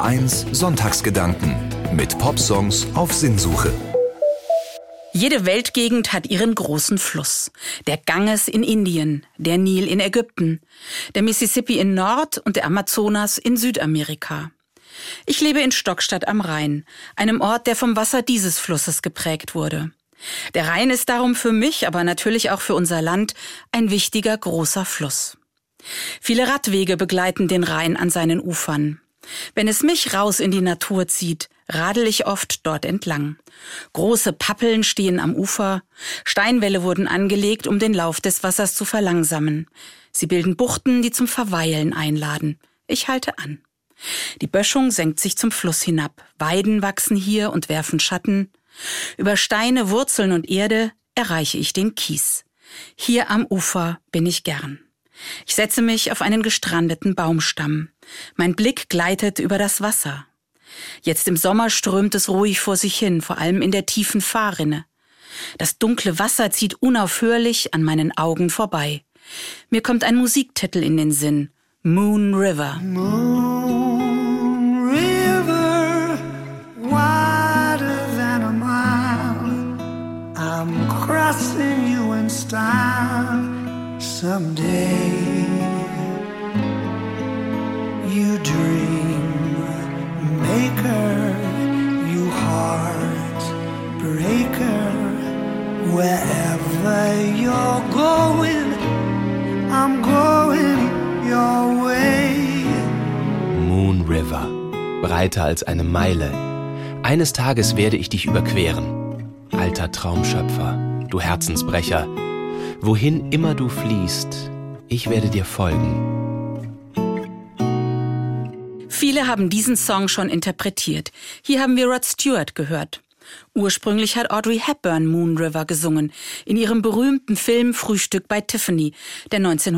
1 Sonntagsgedanken mit Popsongs auf Sinnsuche. Jede Weltgegend hat ihren großen Fluss. Der Ganges in Indien, der Nil in Ägypten, der Mississippi in Nord- und der Amazonas in Südamerika. Ich lebe in Stockstadt am Rhein, einem Ort, der vom Wasser dieses Flusses geprägt wurde. Der Rhein ist darum für mich, aber natürlich auch für unser Land, ein wichtiger, großer Fluss. Viele Radwege begleiten den Rhein an seinen Ufern. Wenn es mich raus in die Natur zieht, radel ich oft dort entlang. Große Pappeln stehen am Ufer, Steinwälle wurden angelegt, um den Lauf des Wassers zu verlangsamen. Sie bilden Buchten, die zum Verweilen einladen. Ich halte an. Die Böschung senkt sich zum Fluss hinab. Weiden wachsen hier und werfen Schatten. Über Steine, Wurzeln und Erde erreiche ich den Kies. Hier am Ufer bin ich gern. Ich setze mich auf einen gestrandeten Baumstamm. Mein Blick gleitet über das Wasser. Jetzt im Sommer strömt es ruhig vor sich hin, vor allem in der tiefen Fahrrinne. Das dunkle Wasser zieht unaufhörlich an meinen Augen vorbei. Mir kommt ein Musiktitel in den Sinn. Moon River. Moon River, wider than a mile. I'm crossing you in style someday. You dream maker, you heart breaker. Wherever you're going, I'm going your way. Moon River, breiter als eine Meile. Eines Tages werde ich dich überqueren. Alter Traumschöpfer, du Herzensbrecher. Wohin immer du fließt, ich werde dir folgen. Viele haben diesen Song schon interpretiert. Hier haben wir Rod Stewart gehört. Ursprünglich hat Audrey Hepburn Moon River gesungen, in ihrem berühmten Film Frühstück bei Tiffany, der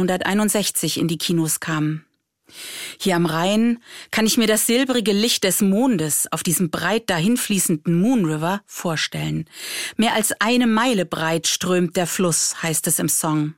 1961 in die Kinos kam. Hier am Rhein kann ich mir das silbrige Licht des Mondes auf diesem breit dahinfließenden Moon River vorstellen. Mehr als 1 Meile breit strömt der Fluss, heißt es im Song.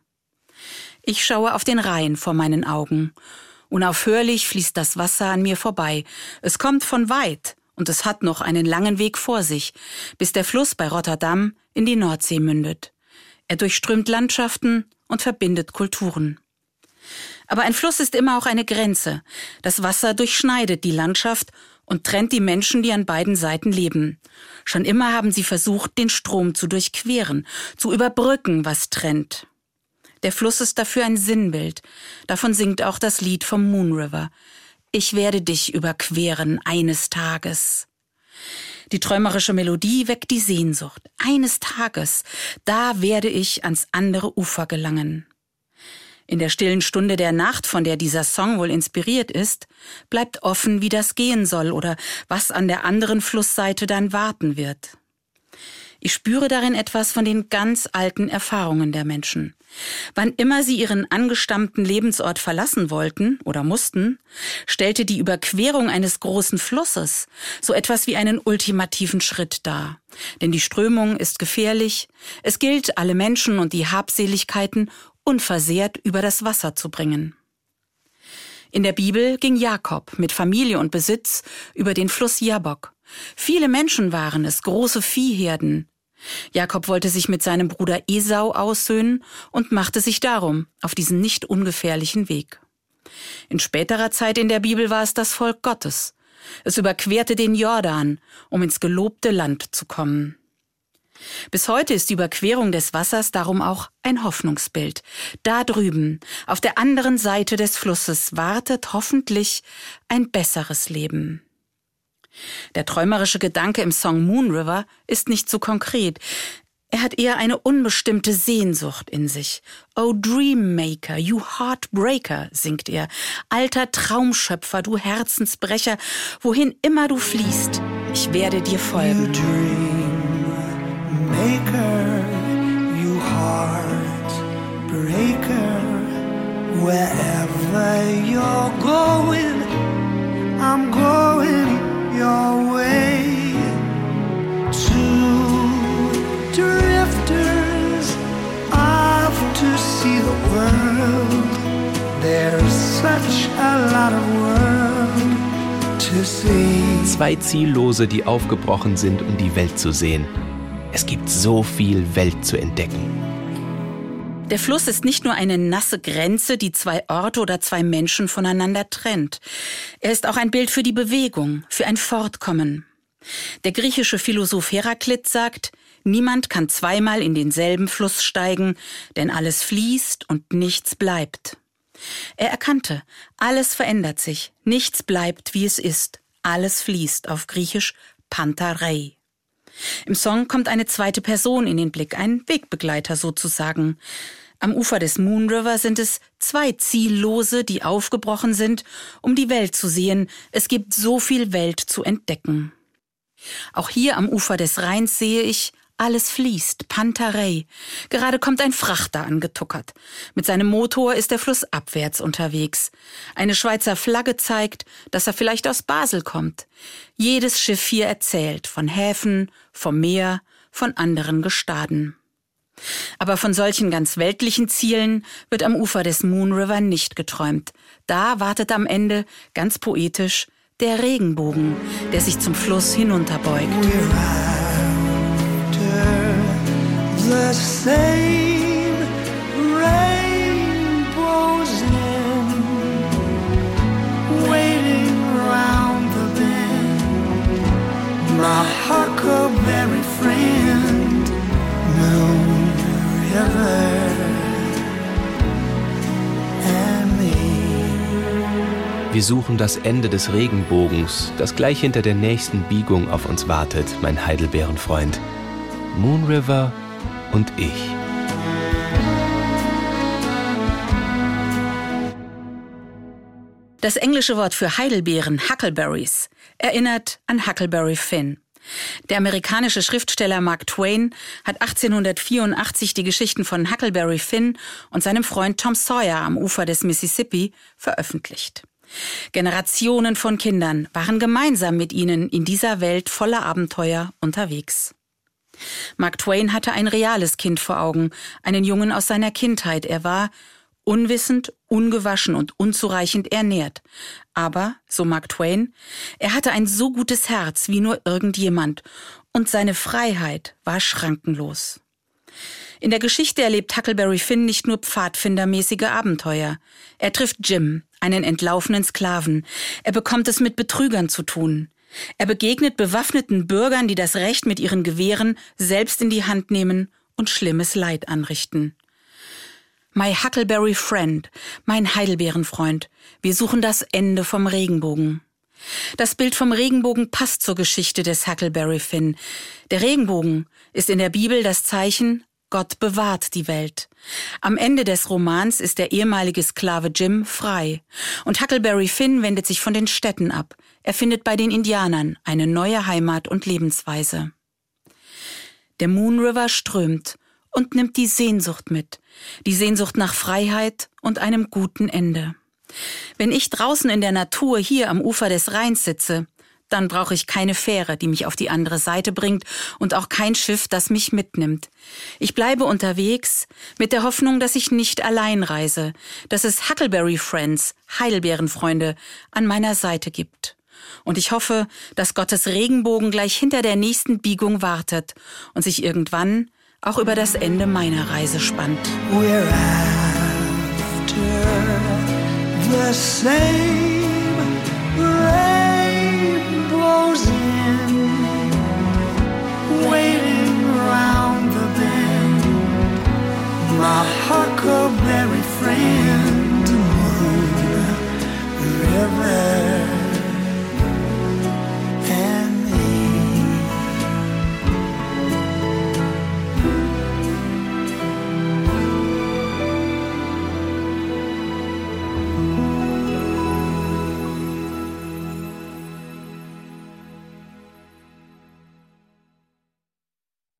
Ich schaue auf den Rhein vor meinen Augen. Unaufhörlich fließt das Wasser an mir vorbei. Es kommt von weit und es hat noch einen langen Weg vor sich, bis der Fluss bei Rotterdam in die Nordsee mündet. Er durchströmt Landschaften und verbindet Kulturen. Aber ein Fluss ist immer auch eine Grenze. Das Wasser durchschneidet die Landschaft und trennt die Menschen, die an beiden Seiten leben. Schon immer haben sie versucht, den Strom zu durchqueren, zu überbrücken, was trennt. Der Fluss ist dafür ein Sinnbild. Davon singt auch das Lied vom Moon River. Ich werde dich überqueren eines Tages. Die träumerische Melodie weckt die Sehnsucht. Eines Tages, da werde ich ans andere Ufer gelangen. In der stillen Stunde der Nacht, von der dieser Song wohl inspiriert ist, bleibt offen, wie das gehen soll oder was an der anderen Flussseite dann warten wird. Ich spüre darin etwas von den ganz alten Erfahrungen der Menschen. Wann immer sie ihren angestammten Lebensort verlassen wollten oder mussten, stellte die Überquerung eines großen Flusses so etwas wie einen ultimativen Schritt dar. Denn die Strömung ist gefährlich, es gilt, alle Menschen und die Habseligkeiten unversehrt über das Wasser zu bringen. In der Bibel ging Jakob mit Familie und Besitz über den Fluss Jabbok. Viele Menschen waren es, große Viehherden. Jakob wollte sich mit seinem Bruder Esau aussöhnen und machte sich darum auf diesen nicht ungefährlichen Weg. In späterer Zeit in der Bibel war es das Volk Gottes. Es überquerte den Jordan, um ins gelobte Land zu kommen. Bis heute ist die Überquerung des Wassers darum auch ein Hoffnungsbild. Da drüben, auf der anderen Seite des Flusses, wartet hoffentlich ein besseres Leben. Der träumerische Gedanke im Song Moon River ist nicht so konkret. Er hat eher eine unbestimmte Sehnsucht in sich. Oh Dreammaker, you Heartbreaker, singt er. Alter Traumschöpfer, du Herzensbrecher, wohin immer du fließt, ich werde dir folgen. You Dreammaker, you Heartbreaker, wherever you're going, I'm going your way. Two drifters off to see the world. There's such a lot of world to to see. 2 Ziellose, die aufgebrochen sind, um die Welt zu sehen. Es gibt so viel Welt zu entdecken. Der Fluss ist nicht nur eine nasse Grenze, die 2 Orte oder 2 Menschen voneinander trennt. Er ist auch ein Bild für die Bewegung, für ein Fortkommen. Der griechische Philosoph Heraklit sagt, niemand kann zweimal in denselben Fluss steigen, denn alles fließt und nichts bleibt. Er erkannte, alles verändert sich, nichts bleibt, wie es ist, alles fließt, auf Griechisch Pantarei. Im Song kommt eine zweite Person in den Blick, ein Wegbegleiter sozusagen. Am Ufer des Moon River sind es 2 Ziellose, die aufgebrochen sind, um die Welt zu sehen. Es gibt so viel Welt zu entdecken. Auch hier am Ufer des Rheins sehe ich, alles fließt, Pantarei. Gerade kommt ein Frachter angetuckert. Mit seinem Motor ist der Fluss abwärts unterwegs. Eine Schweizer Flagge zeigt, dass er vielleicht aus Basel kommt. Jedes Schiff hier erzählt von Häfen, vom Meer, von anderen Gestaden. Aber von solchen ganz weltlichen Zielen wird am Ufer des Moon River nicht geträumt. Da wartet am Ende, ganz poetisch, der Regenbogen, der sich zum Fluss hinunterbeugt. The same rainbows in, waiting round the bend. My huckleberry friend, Moon River and me. Wir suchen das Ende des Regenbogens, das gleich hinter der nächsten Biegung auf uns wartet, mein Heidelbeerenfreund. Moon River und ich. Das englische Wort für Heidelbeeren, Huckleberries, erinnert an Huckleberry Finn. Der amerikanische Schriftsteller Mark Twain hat 1884 die Geschichten von Huckleberry Finn und seinem Freund Tom Sawyer am Ufer des Mississippi veröffentlicht. Generationen von Kindern waren gemeinsam mit ihnen in dieser Welt voller Abenteuer unterwegs. Mark Twain hatte ein reales Kind vor Augen, einen Jungen aus seiner Kindheit. Er war unwissend, ungewaschen und unzureichend ernährt. Aber, so Mark Twain, er hatte ein so gutes Herz wie nur irgendjemand und seine Freiheit war schrankenlos. In der Geschichte erlebt Huckleberry Finn nicht nur pfadfindermäßige Abenteuer. Er trifft Jim, einen entlaufenen Sklaven. Er bekommt es mit Betrügern zu tun. Er begegnet bewaffneten Bürgern, die das Recht mit ihren Gewehren selbst in die Hand nehmen und schlimmes Leid anrichten. My Huckleberry Friend, mein Heidelbeerenfreund, wir suchen das Ende vom Regenbogen. Das Bild vom Regenbogen passt zur Geschichte des Huckleberry Finn. Der Regenbogen ist in der Bibel das Zeichen, Gott bewahrt die Welt. Am Ende des Romans ist der ehemalige Sklave Jim frei. Und Huckleberry Finn wendet sich von den Städten ab. Er findet bei den Indianern eine neue Heimat und Lebensweise. Der Moon River strömt und nimmt die Sehnsucht mit. Die Sehnsucht nach Freiheit und einem guten Ende. Wenn ich draußen in der Natur hier am Ufer des Rheins sitze, dann brauche ich keine Fähre, die mich auf die andere Seite bringt und auch kein Schiff, das mich mitnimmt. Ich bleibe unterwegs mit der Hoffnung, dass ich nicht allein reise, dass es Huckleberry Friends, Heidelbeerenfreunde, an meiner Seite gibt. Und ich hoffe, dass Gottes Regenbogen gleich hinter der nächsten Biegung wartet und sich irgendwann auch über das Ende meiner Reise spannt. We're after the same rainbows in, waiting round the bend. My huckleberry friend, Moon River.